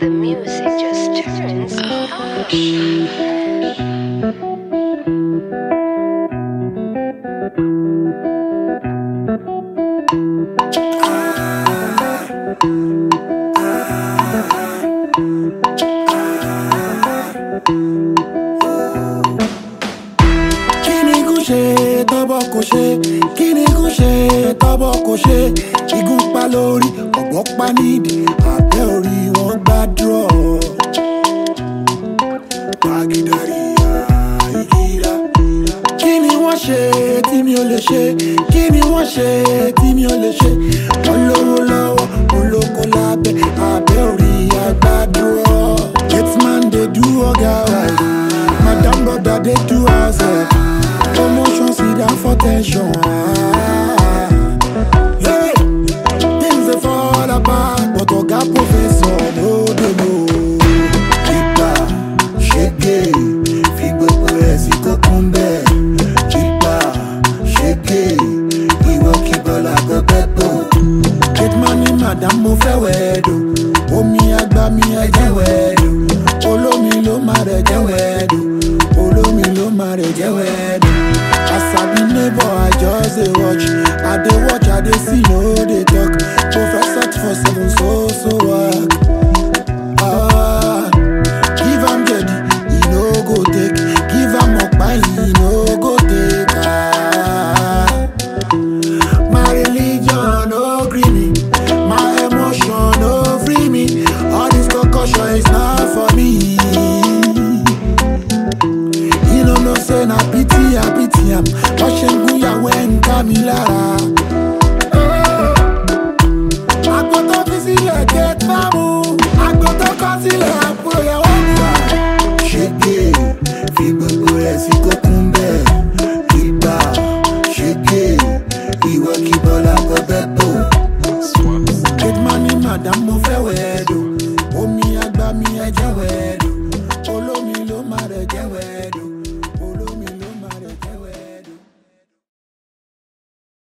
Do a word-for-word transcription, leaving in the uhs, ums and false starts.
The music just turns Kini kò ṣe tọ́bọ̀ kò ṣe, kini kò ṣe tọ́bọ̀ kò ṣe, igun pa lórí, ọ̀bọ pa nídìí, abẹ́ orí wọn gbàdúrà. Pàgídàrí àìkíra. Kí ni wọ́n ṣe tí mi ò lè ṣe? Kí ni wọ́n ṣe tí mi ò lè ṣe? Wọ́n lówó lọ́wọ́, wọ́n lóko lábẹ́, abẹ́ orí àgbàdúrà. Gateman dey do ọ̀gá right, madam brother dey do house help. Promotion sit down for tension. Hey, things they fall apart, but Oga Professor no dey know. Chipa, shege, fi gbogbo ẹ̀ sí kókúnbẹ̀. Chipa, shege, ìwọ kí bọ́lá gbọ́gbẹ́ tó. Gateman ní madam mo fẹ́ wẹ̀ẹ́dọ̀, omi àgbà mi ẹ̀jẹ̀ wẹ̀ẹ́dọ̀. Olómi ló má rẹ̀ jẹ́ wẹ̀ẹ́dọ̀, olómi ló má rẹ̀ jẹ́ wẹ̀ẹ́dọ̀. As I be neighbor, I just dey watch. I dey watch, I dey see, no dey talk. Professor for seven, so so work. Ah, give am jedi, he no go take. Give am okpa, he no go take. Ah, my religion no gree me, my emotion no free me. All this concussion is not for me. You no know say na pity, I pity am. Watching Guya when Kamilara.